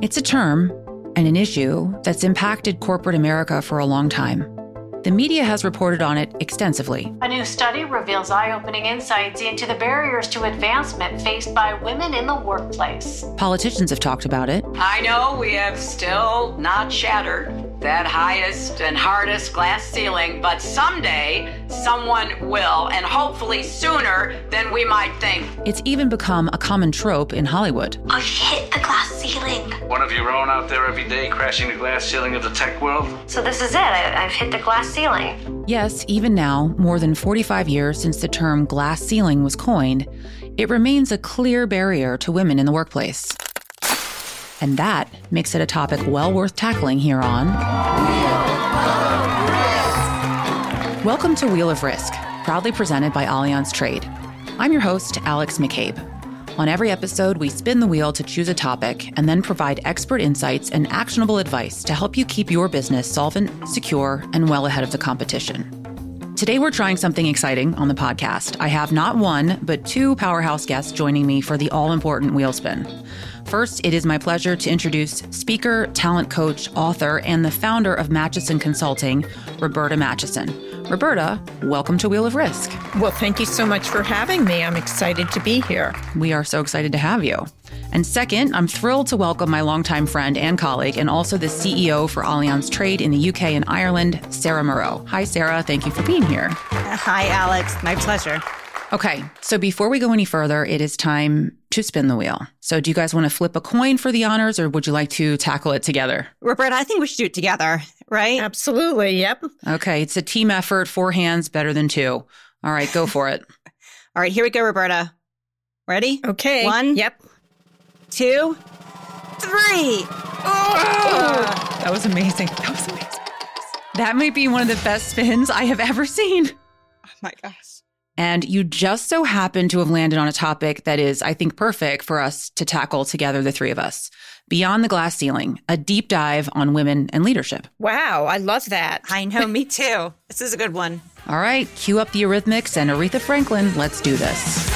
It's a term and an issue that's impacted corporate America for a long time. The media has reported on it extensively. A new study reveals eye-opening insights into the barriers to advancement faced by women in the workplace. Politicians have talked about it. I know we have still not shattered that highest and hardest glass ceiling, but someday someone will, and hopefully sooner than we might think. It's even become a common trope in Hollywood. I've hit the glass ceiling. One of you rolling out there every day, crashing the glass ceiling of the tech world? So this is it. I've hit the glass ceiling. Yes, even now, more than 45 years since the term glass ceiling was coined, it remains a clear barrier to women in the workplace. And that makes it a topic well worth tackling here on Welcome to Wheel of Risk, proudly presented by Allianz Trade. I'm your host, Alex McCabe. On every episode, we spin the wheel to choose a topic and then provide expert insights and actionable advice to help you keep your business solvent, secure, and well ahead of the competition. Today, we're trying something exciting on the podcast. I have not one, but two powerhouse guests joining me for the all-important wheel spin. First, it is my pleasure to introduce speaker, talent coach, author, and the founder of Matchison Consulting, Roberta Matchison. Roberta, welcome to Wheel of Risk. Well, thank you so much for having me. I'm excited to be here. We are so excited to have you. And second, I'm thrilled to welcome my longtime friend and colleague, and also the CEO for Allianz Trade in the UK and Ireland, Sarah Moreau. Hi, Sarah. Thank you for being here. Hi, Alex. My pleasure. Okay, so before we go any further, it is time to spin the wheel. So do you guys want to flip a coin for the honors, or would you like to tackle it together? Roberta, I think we should do it together, right? Absolutely, yep. Okay, it's a team effort. 4 hands, better than 2. All right, go for it. All right, here we go, Roberta. Ready? Okay. 1, yep. 2, 3. Oh! That was amazing. That might be one of the best spins I have ever seen. Oh my gosh. And you just so happen to have landed on a topic that is, I think, perfect for us to tackle together, the three of us. Beyond the Glass Ceiling, a deep dive on women and leadership. Wow, I love that. I know, me too. This is a good one. All right, cue up the Eurythmics and Aretha Franklin. Let's do this.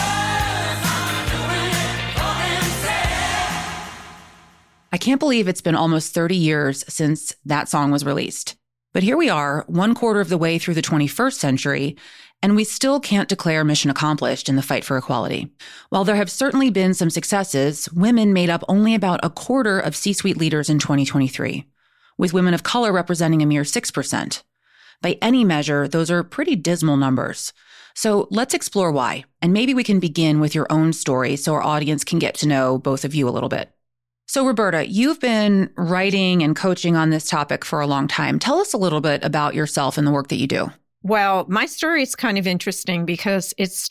I can't believe it's been almost 30 years since that song was released. But here we are, 1/4 of the way through the 21st century, and we still can't declare mission accomplished in the fight for equality. While there have certainly been some successes, women made up only about 1/4 of C-suite leaders in 2023, with women of color representing a mere 6%. By any measure, those are pretty dismal numbers. So let's explore why, and maybe we can begin with your own story so our audience can get to know both of you a little bit. So Roberta, you've been writing and coaching on this topic for a long time. Tell us a little bit about yourself and the work that you do. Well, my story is kind of interesting because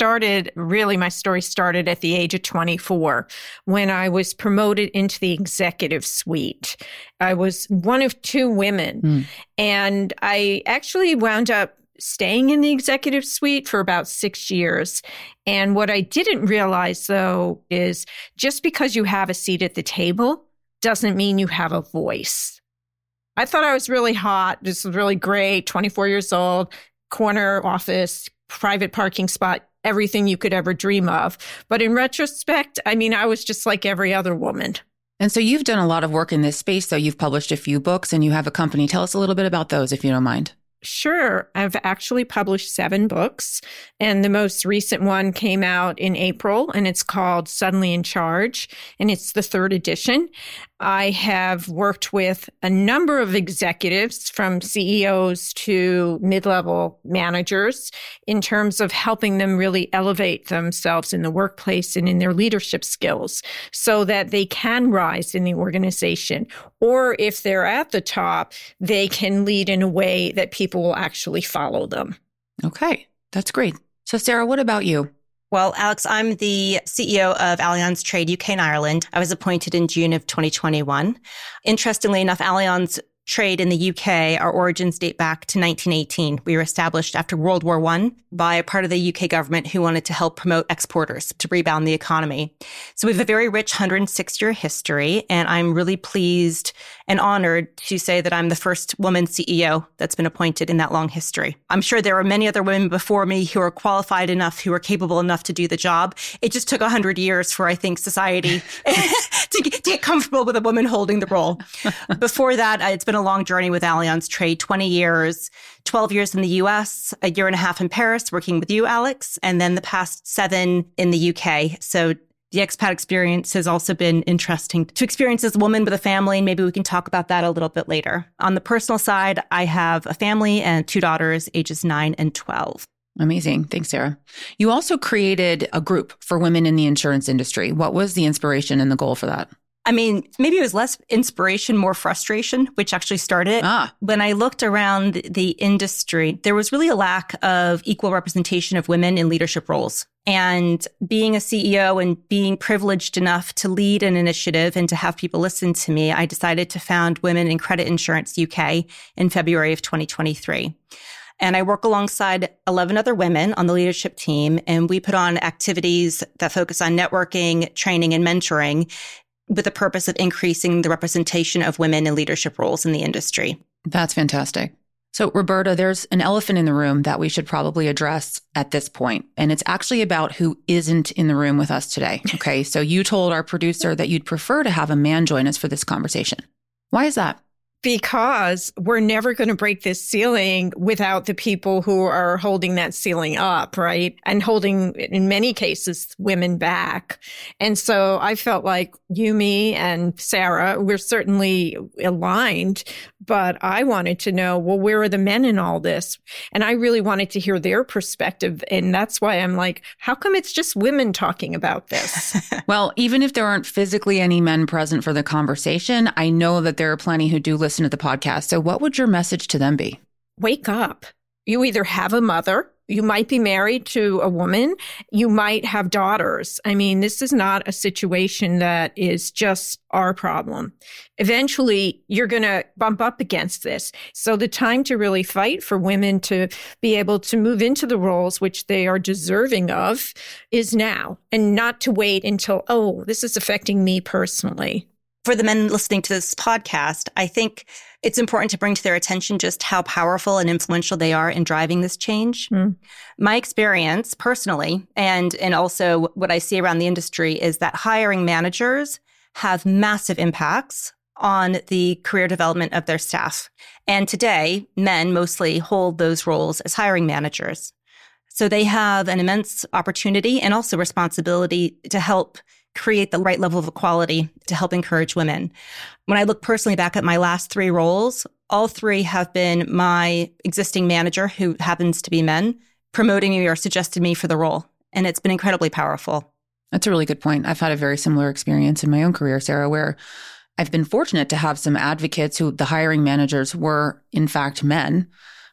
my story started at the age of 24 when I was promoted into the executive suite. I was one of 2 women, and I actually wound up staying in the executive suite for about 6 years. And what I didn't realize, though, is just because you have a seat at the table doesn't mean you have a voice. I thought I was really hot. This was really great, 24 years old, corner office, private parking spot, everything you could ever dream of. But in retrospect, I was just like every other woman. And so you've done a lot of work in this space, though. You've published a few books and you have a company. Tell us a little bit about those, if you don't mind. Sure. I've actually published 7 books, and the most recent one came out in April, and it's called Suddenly in Charge, and it's the 3rd edition. I have worked with a number of executives from CEOs to mid-level managers in terms of helping them really elevate themselves in the workplace and in their leadership skills so that they can rise in the organization. Or if they're at the top, they can lead in a way that people will actually follow them. Okay, that's great. So Sarah, what about you? Well, Alex, I'm the CEO of Allianz Trade UK and Ireland. I was appointed in June of 2021. Interestingly enough, Allianz Trade in the UK, our origins date back to 1918. We were established after World War I by a part of the UK government who wanted to help promote exporters to rebound the economy. So we have a very rich 106-year history, and I'm really pleased and honored to say that I'm the first woman CEO that's been appointed in that long history. I'm sure there are many other women before me who are qualified enough, who are capable enough to do the job. It just took 100 years for, I think, society to get comfortable with a woman holding the role. Before that, it's been a long journey with Allianz Trade, 20 years, 12 years in the US, a year and a half in Paris working with you, Alex, and then the past 7 in the UK. So the expat experience has also been interesting to experience as a woman with a family. Maybe we can talk about that a little bit later. On the personal side, I have a family and 2 daughters, ages 9 and 12. Amazing. Thanks, Sarah. You also created a group for women in the insurance industry. What was the inspiration and the goal for that? I mean, maybe it was less inspiration, more frustration, which actually started. When I looked around the industry, there was really a lack of equal representation of women in leadership roles. And being a CEO and being privileged enough to lead an initiative and to have people listen to me, I decided to found Women in Credit Insurance UK in February of 2023. And I work alongside 11 other women on the leadership team, and we put on activities that focus on networking, training, and mentoring with the purpose of increasing the representation of women in leadership roles in the industry. That's fantastic. So, Roberta, there's an elephant in the room that we should probably address at this point, and it's actually about who isn't in the room with us today. Okay, so you told our producer that you'd prefer to have a man join us for this conversation. Why is that? Because we're never going to break this ceiling without the people who are holding that ceiling up, right? And holding, in many cases, women back. And so I felt like you, me, and Sarah, we're certainly aligned, but I wanted to know, well, where are the men in all this? And I really wanted to hear their perspective. And that's why I'm like, how come it's just women talking about this? Well, even if there aren't physically any men present for the conversation, I know that there are plenty who do listen to the podcast. So what would your message to them be? Wake up. You either have a mother, you might be married to a woman, you might have daughters. I mean, this is not a situation that is just our problem. Eventually, you're going to bump up against this. So the time to really fight for women to be able to move into the roles which they are deserving of is now, and not to wait until, oh, this is affecting me personally. For the men listening to this podcast, I think it's important to bring to their attention just how powerful and influential they are in driving this change. My experience personally, and also what I see around the industry, is that hiring managers have massive impacts on the career development of their staff. And today, men mostly hold those roles as hiring managers. So they have an immense opportunity and also responsibility to help create the right level of equality to help encourage women. When I look personally back at my last 3 roles, all 3 have been my existing manager, who happens to be men, promoting me or suggested me for the role. And it's been incredibly powerful. That's a really good point. I've had a very similar experience in my own career, Sarah, where I've been fortunate to have some advocates who the hiring managers were, in fact, men.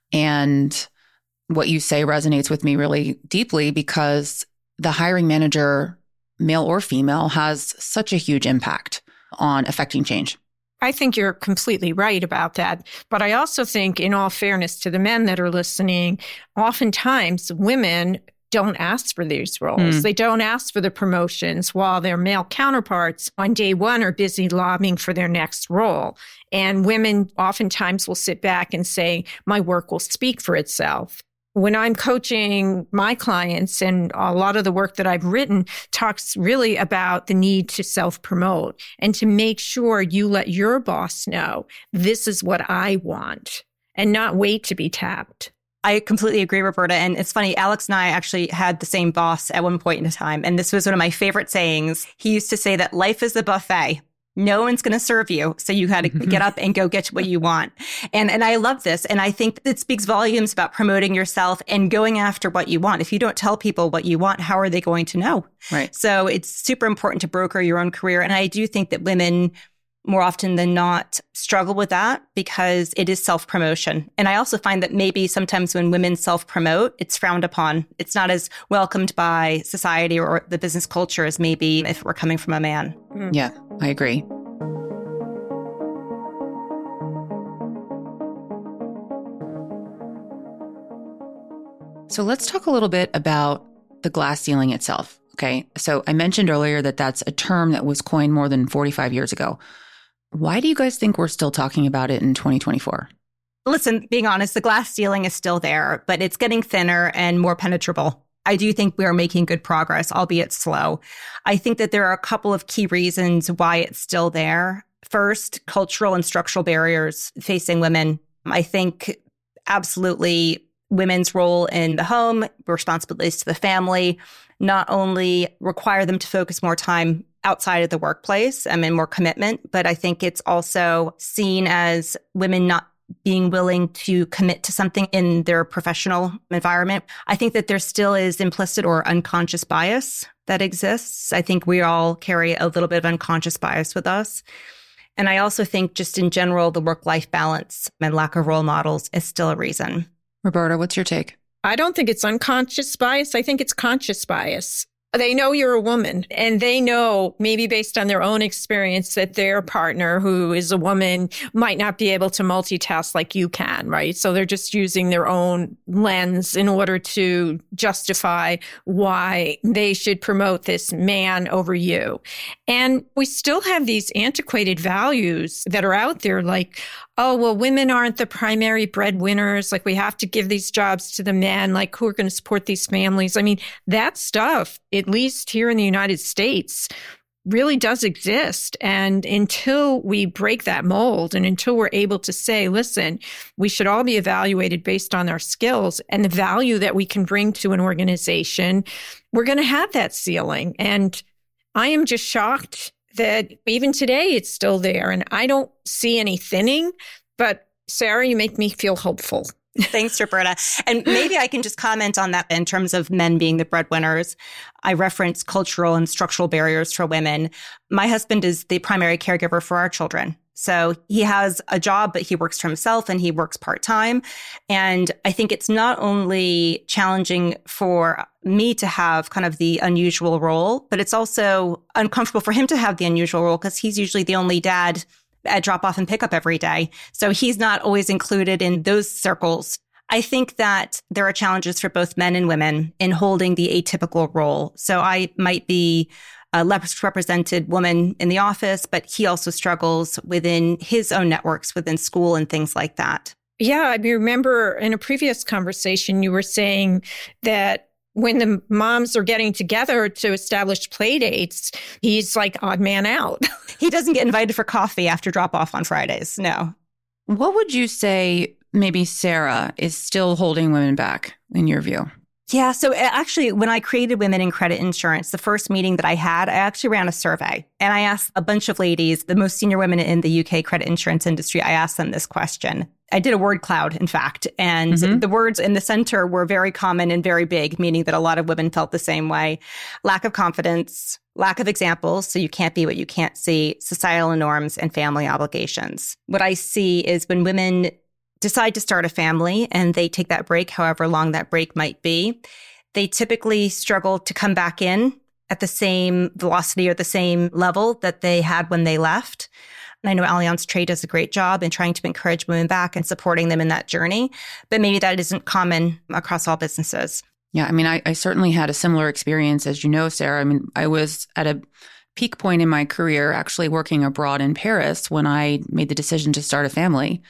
And what you say resonates with me really deeply, because the hiring manager, male or female, has such a huge impact on affecting change. I think you're completely right about that. But I also think, in all fairness to the men that are listening, oftentimes women don't ask for these roles. They don't ask for the promotions, while their male counterparts on day one are busy lobbying for their next role. And women oftentimes will sit back and say, my work will speak for itself. When I'm coaching my clients, and a lot of the work that I've written talks really about the need to self-promote and to make sure you let your boss know, this is what I want, and not wait to be tapped. I completely agree, Roberta. And it's funny, Alex and I actually had the same boss at one point in time. And this was one of my favorite sayings. He used to say that life is a buffet. No one's going to serve you. So you got to get up and go get what you want. And I love this. And I think it speaks volumes about promoting yourself and going after what you want. If you don't tell people what you want, how are they going to know? Right. So it's super important to broker your own career. And I do think that women, more often than not, struggle with that because it is self-promotion. And I also find that maybe sometimes when women self-promote, it's frowned upon. It's not as welcomed by society or the business culture as maybe if it were coming from a man. Yeah, I agree. So let's talk a little bit about the glass ceiling itself. Okay. So I mentioned earlier that that's a term that was coined more than 45 years ago. Why do you guys think we're still talking about it in 2024? Listen, being honest, the glass ceiling is still there, but it's getting thinner and more penetrable. I do think we are making good progress, albeit slow. I think that there are a couple of key reasons why it's still there. First, cultural and structural barriers facing women. I think absolutely women's role in the home, responsibilities to the family, not only require them to focus more time outside of the workplace and more commitment, but I think it's also seen as women not being willing to commit to something in their professional environment. I think that there still is implicit or unconscious bias that exists. I think we all carry a little bit of unconscious bias with us. And I also think just in general, the work-life balance and lack of role models is still a reason. Roberta, what's your take? I don't think it's unconscious bias. I think it's conscious bias. They know you're a woman, and they know, maybe based on their own experience, that their partner, who is a woman, might not be able to multitask like you can, right? So they're just using their own lens in order to justify why they should promote this man over you. And we still have these antiquated values that are out there, like, oh, well, women aren't the primary breadwinners. Like, we have to give these jobs to the men. Like, who are going to support these families? I mean, that stuff, at least here in the United States, really does exist. And until we break that mold and until we're able to say, listen, we should all be evaluated based on our skills and the value that we can bring to an organization, we're going to have that ceiling. And I am just shocked that even today it's still there. And I don't see any thinning, but Sarah, you make me feel hopeful. Thanks, Roberta. And maybe I can just comment on that in terms of men being the breadwinners. I reference cultural and structural barriers for women. My husband is the primary caregiver for our children. So he has a job, but he works for himself and he works part-time. And I think it's not only challenging for me to have kind of the unusual role, but it's also uncomfortable for him to have the unusual role because he's usually the only dad at drop off and pick up every day. So he's not always included in those circles. I think that there are challenges for both men and women in holding the atypical role. So I might be a less represented woman in the office, but he also struggles within his own networks, within school and things like that. Yeah, I remember in a previous conversation, you were saying that when the moms are getting together to establish play dates, he's like odd man out. He doesn't get invited for coffee after drop off on Fridays. No. What would you say maybe Sarah is still holding women back in your view? Yeah. So actually, when I created Women in Credit Insurance, the first meeting that I had, I actually ran a survey and I asked a bunch of ladies, the most senior women in the UK credit insurance industry, I asked them this question. I did a word cloud, in fact, and the words in the center were very common and very big, meaning that a lot of women felt the same way. Lack of confidence, lack of examples, so you can't be what you can't see, societal norms, and family obligations. What I see is when women decide to start a family and they take that break, however long that break might be, they typically struggle to come back in at the same velocity or the same level that they had when they left. And I know Allianz Trade does a great job in trying to encourage women back and supporting them in that journey, but maybe that isn't common across all businesses. Yeah, I mean, I certainly had a similar experience, as you know, Sarah. I mean, I was at a peak point in my career actually working abroad in Paris when I made the decision to start a family.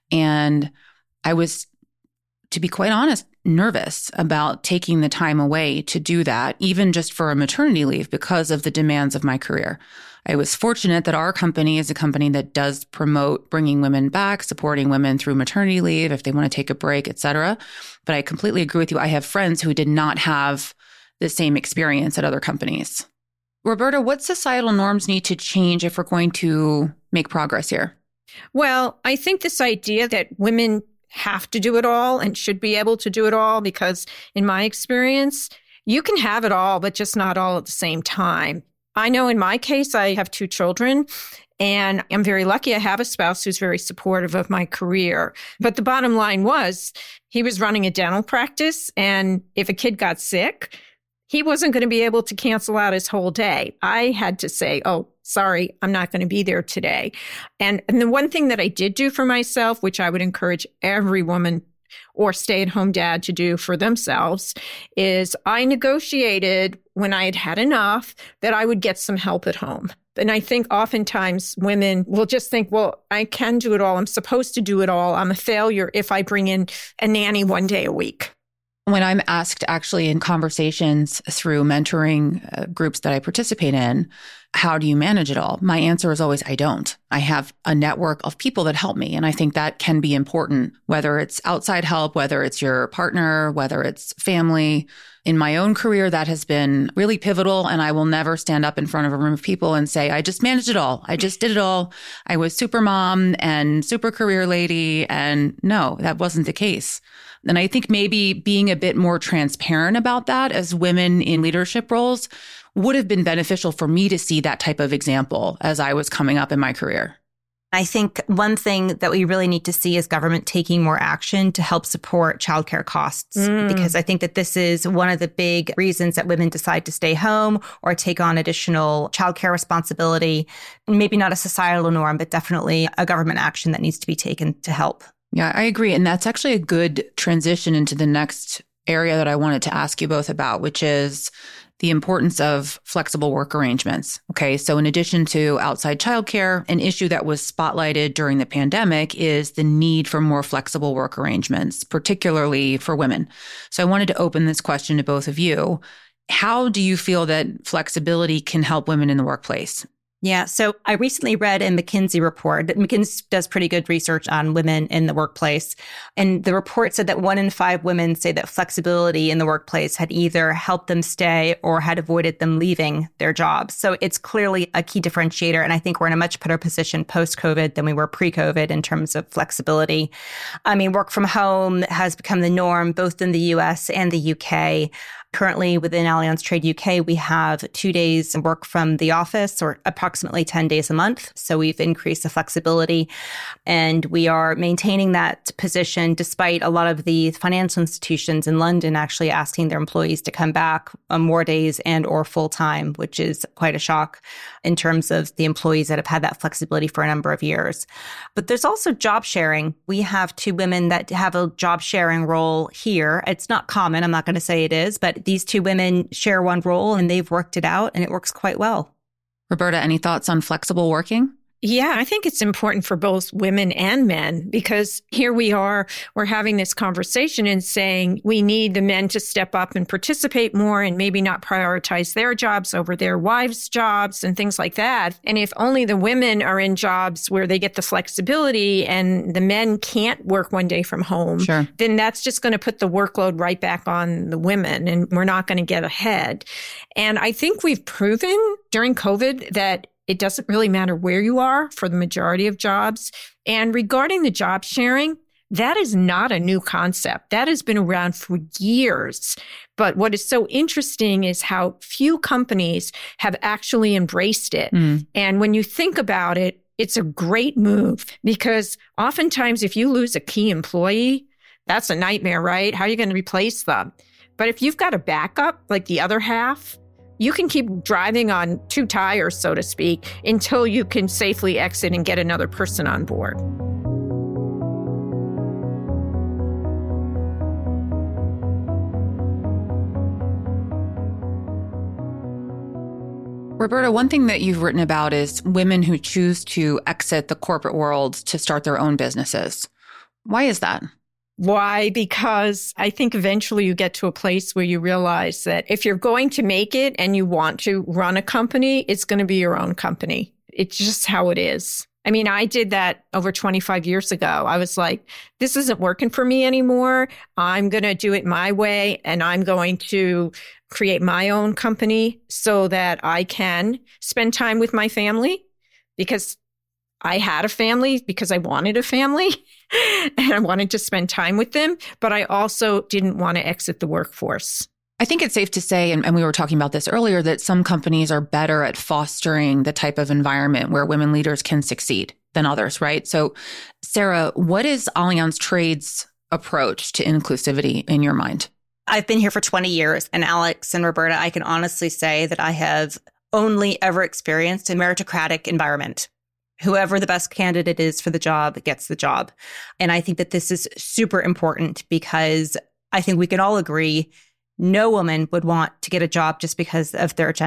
And I was, to be quite honest, nervous about taking the time away to do that, even just for a maternity leave because of the demands of my career. I was fortunate that our company is a company that does promote bringing women back, supporting women through maternity leave if they want to take a break, et cetera. But I completely agree with you. I have friends who did not have the same experience at other companies. Roberta, what societal norms need to change if we're going to make progress here? Well, I think this idea that women have to do it all and should be able to do it all, because in my experience, you can have it all, but just not all at the same time. I know in my case, I have 2 children, and I'm very lucky. I have a spouse who's very supportive of my career. But the bottom line was he was running a dental practice, and if a kid got sick, he wasn't going to be able to cancel out his whole day. I had to say, oh, sorry, I'm not going to be there today. And the one thing that I did do for myself, which I would encourage every woman or stay-at-home dad to do for themselves, is I negotiated when I had had enough that I would get some help at home. And I think oftentimes women will just think, well, I can do it all. I'm supposed to do it all. I'm a failure if I bring in a nanny one day a week. When I'm asked actually in conversations through mentoring groups that I participate in, how do you manage it all? My answer is always, I don't. I have a network of people that help me. And I think that can be important, whether it's outside help, whether it's your partner, whether it's family. In my own career, that has been really pivotal. And I will never stand up in front of a room of people and say, I just managed it all. I just did it all. I was super mom and super career lady. And no, that wasn't the case. And I think maybe being a bit more transparent about that as women in leadership roles would have been beneficial for me to see that type of example as I was coming up in my career. I think one thing that we really need to see is government taking more action to help support childcare costs, because I think that this is one of the big reasons that women decide to stay home or take on additional childcare responsibility. Maybe not a societal norm, but definitely a government action that needs to be taken to help. Yeah, I agree. And that's actually a good transition into the next area that I wanted to ask you both about, which is the importance of flexible work arrangements. Okay, so in addition to outside childcare, an issue that was spotlighted during the pandemic is the need for more flexible work arrangements, particularly for women. So I wanted to open this question to both of you. How do you feel that flexibility can help women in the workplace? Yeah. So I recently read a McKinsey report. McKinsey does pretty good research on women in the workplace. And the report said that 1 in 5 women say that flexibility in the workplace had either helped them stay or had avoided them leaving their jobs. So it's clearly a key differentiator. And I think we're in a much better position post-COVID than we were pre-COVID in terms of flexibility. I mean, work from home has become the norm, both in the US and the UK. Currently, within Allianz Trade UK, we have 2 days work from the office, or approximately 10 days a month. So we've increased the flexibility, and we are maintaining that position despite a lot of the financial institutions in London actually asking their employees to come back on more days and or full time, which is quite a shock in terms of the employees that have had that flexibility for a number of years. But there's also job sharing. We have 2 women that have a job sharing role here. It's not common. I'm not going to say it is, but these 2 women share one role and they've worked it out and it works quite well. Roberta, any thoughts on flexible working? Yeah, I think it's important for both women and men, because here we're having this conversation and saying we need the men to step up and participate more and maybe not prioritize their jobs over their wives' jobs and things like that. And if only the women are in jobs where they get the flexibility and the men can't work one day from home, sure, then that's just going to put the workload right back on the women and we're not going to get ahead. And I think we've proven during COVID that it doesn't really matter where you are for the majority of jobs. And regarding the job sharing, that is not a new concept. That has been around for years. But what is so interesting is how few companies have actually embraced it. And when you think about it, it's a great move, because oftentimes if you lose a key employee, that's a nightmare, right? How are you going to replace them? But if you've got a backup, like the other half, you can keep driving on 2 tires, so to speak, until you can safely exit and get another person on board. Roberta, one thing that you've written about is women who choose to exit the corporate world to start their own businesses. Why is that? Why? Because I think eventually you get to a place where you realize that if you're going to make it and you want to run a company, it's going to be your own company. It's just how it is. I mean, I did that over 25 years ago. I was like, this isn't working for me anymore. I'm going to do it my way, and I'm going to create my own company so that I can spend time with my family, because I had a family because I wanted a family and I wanted to spend time with them, but I also didn't want to exit the workforce. I think it's safe to say, and we were talking about this earlier, that some companies are better at fostering the type of environment where women leaders can succeed than others, right? So, Sarah, what is Allianz Trade's approach to inclusivity in your mind? I've been here for 20 years, and Alex and Roberta, I can honestly say that I have only ever experienced a meritocratic environment. Whoever the best candidate is for the job gets the job. And I think that this is super important, because I think we can all agree no woman would want to get a job just because of their gender.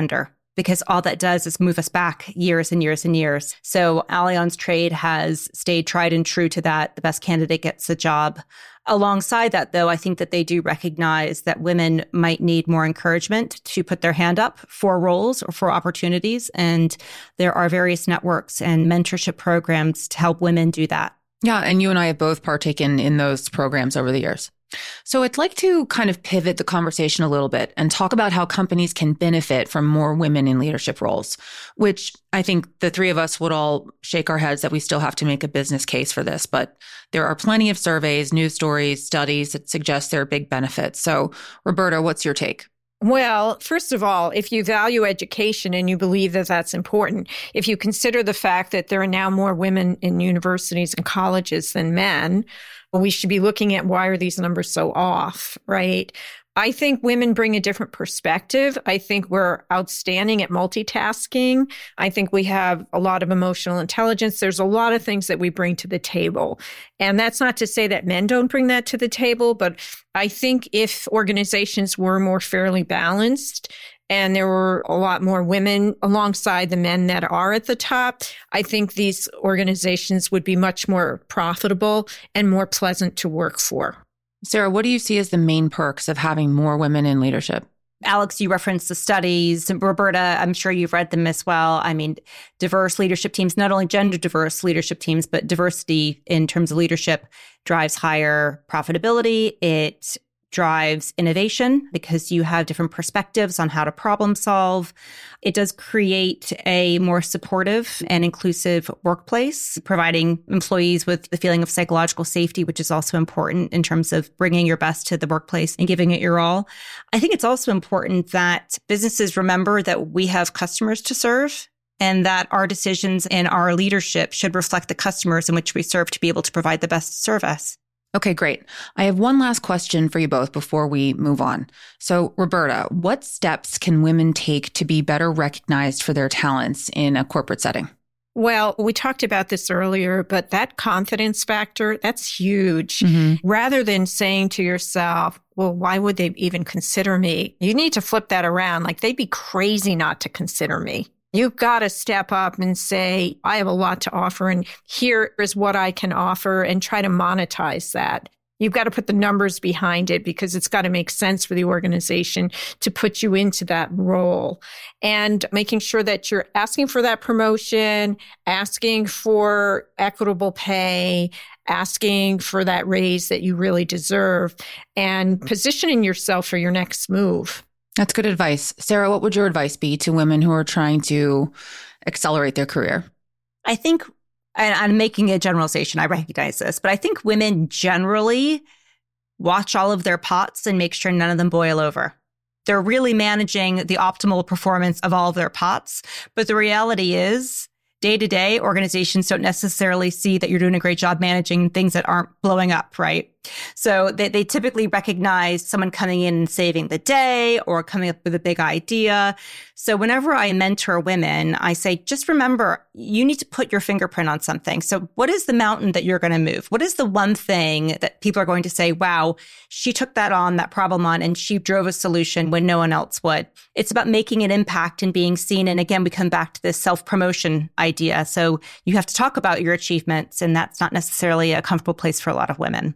because all that does is move us back years and years and years. So Allianz Trade has stayed tried and true to that. The best candidate gets the job. Alongside that, though, I think that they do recognize that women might need more encouragement to put their hand up for roles or for opportunities. And there are various networks and mentorship programs to help women do that. Yeah, and you and I have both partaken in those programs over the years. So I'd like to kind of pivot the conversation a little bit and talk about how companies can benefit from more women in leadership roles, which I think the three of us would all shake our heads that we still have to make a business case for this. But there are plenty of surveys, news stories, studies that suggest there are big benefits. So Roberta, what's your take? Well, first of all, if you value education and you believe that that's important, if you consider the fact that there are now more women in universities and colleges than men, well, we should be looking at why are these numbers so off, right? I think women bring a different perspective. I think we're outstanding at multitasking. I think we have a lot of emotional intelligence. There's a lot of things that we bring to the table. And that's not to say that men don't bring that to the table, but I think if organizations were more fairly balanced and there were a lot more women alongside the men that are at the top, I think these organizations would be much more profitable and more pleasant to work for. Sarah, what do you see as the main perks of having more women in leadership? Alex, you referenced the studies. Roberta, I'm sure you've read them as well. I mean, diverse leadership teams, not only gender diverse leadership teams, but diversity in terms of leadership drives higher profitability. It drives innovation because you have different perspectives on how to problem solve. It does create a more supportive and inclusive workplace, providing employees with the feeling of psychological safety, which is also important in terms of bringing your best to the workplace and giving it your all. I think it's also important that businesses remember that we have customers to serve and that our decisions and our leadership should reflect the customers in which we serve to be able to provide the best service. Okay, great. I have one last question for you both before we move on. So, Roberta, what steps can women take to be better recognized for their talents in a corporate setting? Well, we talked about this earlier, but that confidence factor, that's huge. Rather than saying to yourself, well, why would they even consider me? You need to flip that around. Like, they'd be crazy not to consider me. You've got to step up and say, I have a lot to offer, and here is what I can offer, and try to monetize that. You've got to put the numbers behind it because it's got to make sense for the organization to put you into that role. And making sure that you're asking for that promotion, asking for equitable pay, asking for that raise that you really deserve, and positioning yourself for your next move. That's good advice. Sarah, what would your advice be to women who are trying to accelerate their career? I think, and I'm making a generalization, I recognize this, but I think women generally watch all of their pots and make sure none of them boil over. They're really managing the optimal performance of all of their pots. But the reality is, day to day, organizations don't necessarily see that you're doing a great job managing things that aren't blowing up, right? So they typically recognize someone coming in and saving the day or coming up with a big idea. So whenever I mentor women, I say, just remember, you need to put your fingerprint on something. So what is the mountain that you're going to move? What is the one thing that people are going to say, wow, she took that problem on, and she drove a solution when no one else would? It's about making an impact and being seen. And again, we come back to this self-promotion idea. So you have to talk about your achievements, and that's not necessarily a comfortable place for a lot of women.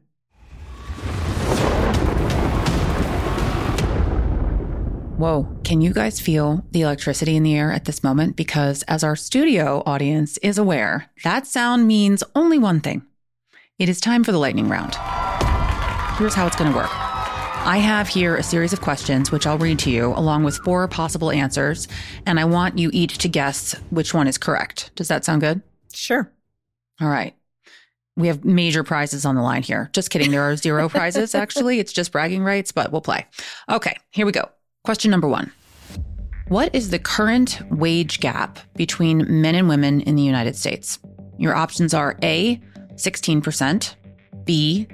Whoa, can you guys feel the electricity in the air at this moment? Because as our studio audience is aware, that sound means only one thing. It is time for the lightning round. Here's how it's going to work. I have here a series of questions, which I'll read to you, along with 4 possible answers, and I want you each to guess which one is correct. Does that sound good? Sure. All right. We have major prizes on the line here. Just kidding. There are 0 prizes, actually. It's just bragging rights, but we'll play. Okay, here we go. Question number 1. What is the current wage gap between men and women in the United States? Your options are A, 16%, B,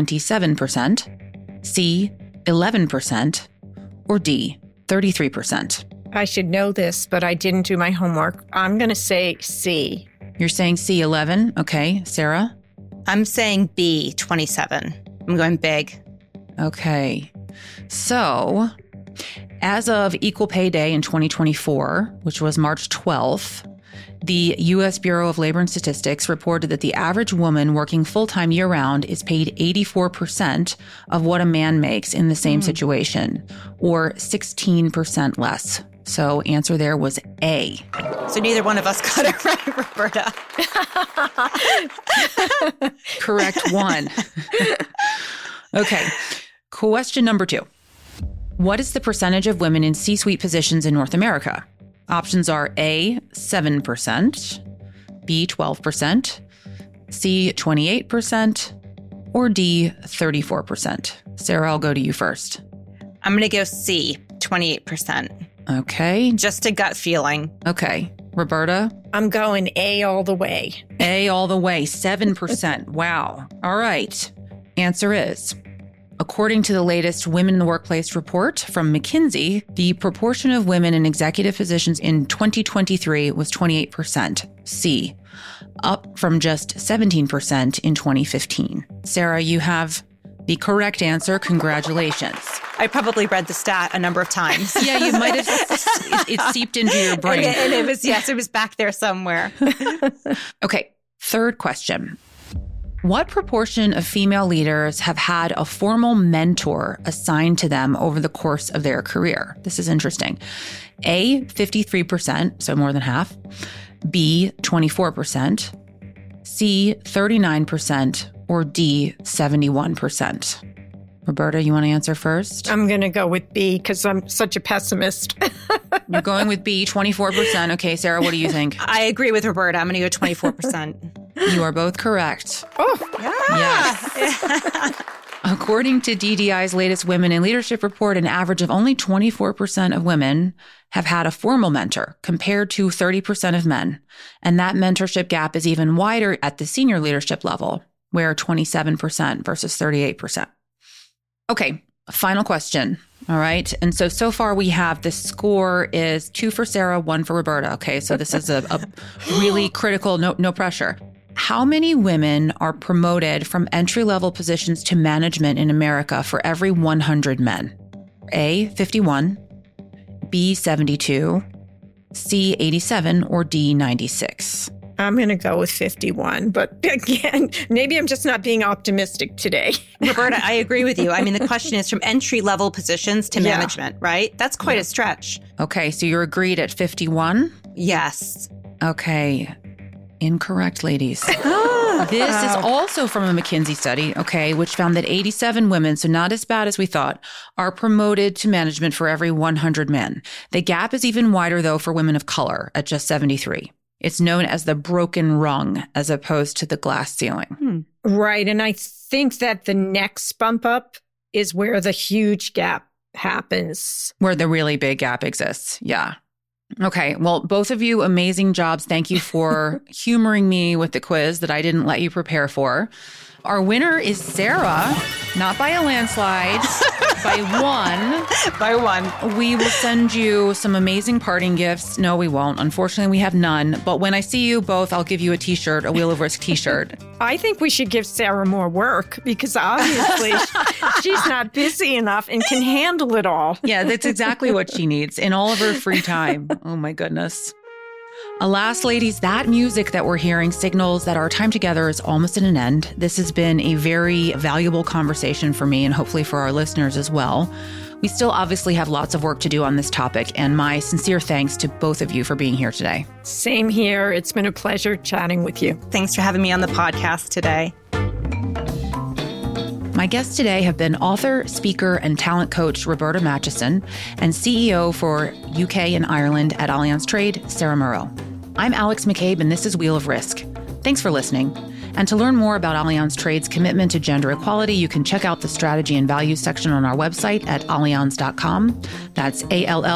27%, C, 11%, or D, 33%. I should know this, but I didn't do my homework. I'm going to say C. You're saying C, 11. Okay. Sarah? I'm saying B, 27. I'm going big. Okay. So As of Equal Pay Day in 2024, which was March 12th, the U.S. Bureau of Labor and Statistics reported that the average woman working full-time year-round is paid 84% of what a man makes in the same situation, or 16% less. So answer there was A. So neither one of us got it right, Roberta. Correct one. Okay. Question number 2. What is the percentage of women in C-suite positions in North America? Options are A, 7%, B, 12%, C, 28%, or D, 34%. Sarah, I'll go to you first. I'm going to go C, 28%. Okay. Just a gut feeling. Okay. Roberta? I'm going A all the way. A all the way, 7%. Wow. All right. Answer is, according to the latest Women in the Workplace report from McKinsey, the proportion of women in executive positions in 2023 was 28%, C, up from just 17% in 2015. Sarah, you have the correct answer. Congratulations. I probably read the stat a number of times. Yeah, you might have. It seeped into your brain. And it was back there somewhere. Okay, third question. What proportion of female leaders have had a formal mentor assigned to them over the course of their career? This is interesting. A, 53%, so more than half. B, 24%. C, 39%. Or D, 71%. Roberta, you want to answer first? I'm going to go with B because I'm such a pessimist. You're going with B, 24%. Okay, Sarah, what do you think? I agree with Roberta. I'm going to go 24%. You are both correct. Oh, yeah. Yes. According to DDI's latest Women in Leadership report, an average of only 24% of women have had a formal mentor compared to 30% of men. And that mentorship gap is even wider at the senior leadership level, where 27% versus 38%. Okay, final question. All right. And so far we have the score is 2 for Sarah, 1 for Roberta. Okay, so this is a really critical, no pressure. How many women are promoted from entry-level positions to management in America for every 100 men? A, 51, B, 72, C, 87, or D, 96? I'm going to go with 51. But again, maybe I'm just not being optimistic today. Roberta, I agree with you. I mean, the question is from entry-level positions to management, right? That's quite a stretch. Okay, so you're agreed at 51? Yes. Okay. Incorrect, ladies. This is also from a McKinsey study, okay, which found that 87 women, so not as bad as we thought, are promoted to management for every 100 men. The gap is even wider, though, for women of color at just 73. It's known as the broken rung as opposed to the glass ceiling. Right. And I think that the next bump up is where the huge gap happens. Where the really big gap exists. Yeah. Okay. Well, both of you, amazing jobs. Thank you for humoring me with the quiz that I didn't let you prepare for. Our winner is Sarah, not by a landslide, by 1. By 1. We will send you some amazing parting gifts. No, we won't. Unfortunately, we have none. But when I see you both, I'll give you a t-shirt, a Wheel of Risk t-shirt. I think we should give Sarah more work because obviously she's not busy enough and can handle it all. Yeah, that's exactly what she needs in all of her free time. Oh, my goodness. Alas, ladies, that music that we're hearing signals that our time together is almost at an end. This has been a very valuable conversation for me and hopefully for our listeners as well. We still obviously have lots of work to do on this topic, and my sincere thanks to both of you for being here today. Same here. It's been a pleasure chatting with you. Thanks for having me on the podcast today. My guests today have been author, speaker, and talent coach Roberta Matchison and CEO for UK and Ireland at Allianz Trade, Sarah Moreau. I'm Alex McCabe, and this is Wheel of Risk. Thanks for listening. And to learn more about Allianz Trade's commitment to gender equality, you can check out the strategy and values section on our website at allianz.com. That's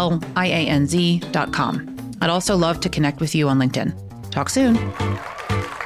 ALLIANZ.com. I'd also love to connect with you on LinkedIn. Talk soon.